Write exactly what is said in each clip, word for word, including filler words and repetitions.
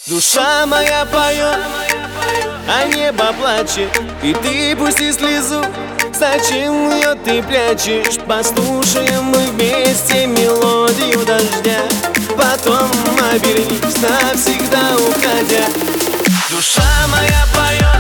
Душа моя поет, а небо плачет, и ты пусти слезу. Зачем ее ты прячешь? Послушаем мы вместе мелодию дождя, потом обернись, навсегда уходя. Душа моя поет.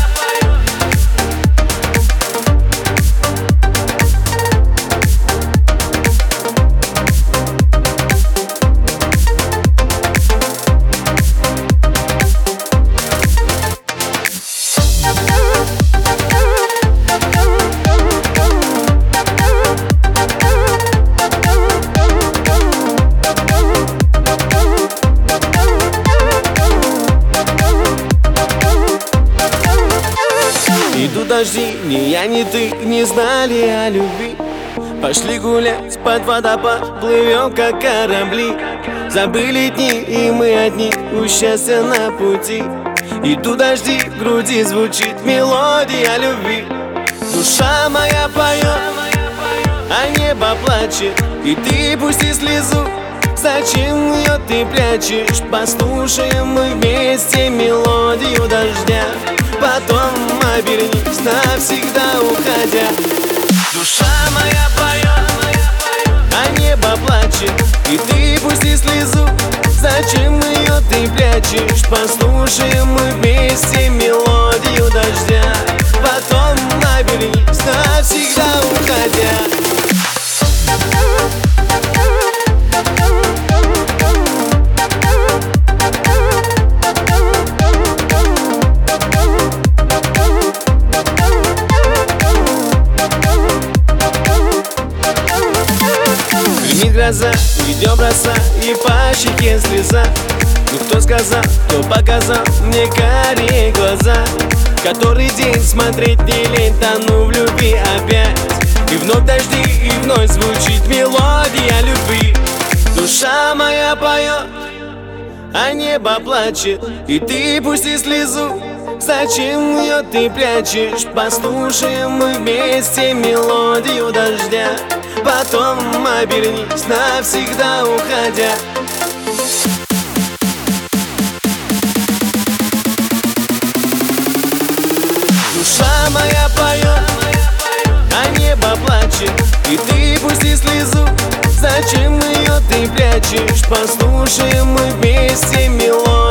Идут дожди, ни я, ни ты не знали о любви. Пошли гулять под водопад, плывем как корабли. Забыли дни, и мы одни, у счастья на пути. Идут дожди, в груди звучит мелодия любви. Душа моя поет, а небо плачет, и ты пусти слезу. Зачем ее ты прячешь? Послушаем мы вместе мелодию дождя, потом обернись, навсегда уходя. Душа моя поет, а небо плачет, и ты пусти слезу. Зачем ее ты прячешь? Послушаем мы вместе мелодию дождя, потом обернись, навсегда уходя. Гроза, идем роса, и по щеке слеза. Ну кто сказал, кто показал мне карие глаза? Который день смотреть не лень, тону в любви опять. И вновь дожди, и вновь звучит мелодия любви. Душа моя поет, а небо плачет, и ты пусти слезу. Зачем ее ты прячешь? Послушаем мы вместе мелодию дождя, потом обернись, навсегда уходя. Душа моя поет, а небо плачет, и ты пусти слезу. Зачем ее ты прячешь? Послушаем мы вместе мелодию.